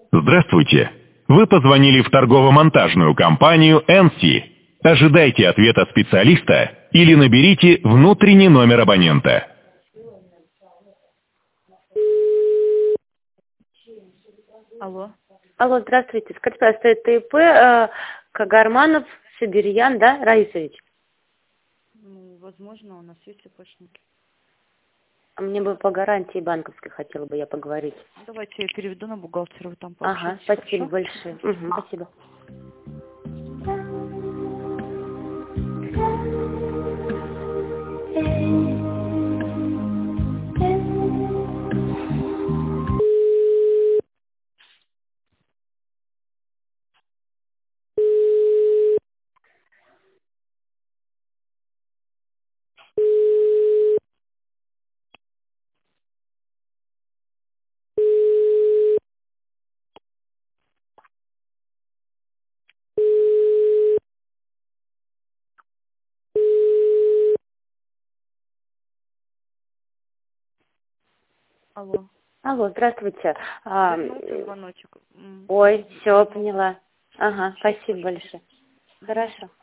Здравствуйте. Вы позвонили в торгово-монтажную компанию NC. Ожидайте ответа специалиста или наберите внутренний номер абонента. Алло. Алло, здравствуйте. Скажите, пожалуйста, это ИП Кагарманов Сибирьян, да, Раисович? Ну, возможно, у нас есть ипошники. А мне бы по гарантии банковской хотела бы я поговорить. Давайте я переведу на бухгалтера, вы там Ага, пообщайтесь. спасибо Хорошо? большое. Угу, спасибо. Алло. Алло, здравствуйте. Вернулся звоночек. Ой, все, поняла. Ага, спасибо большое. Хорошо.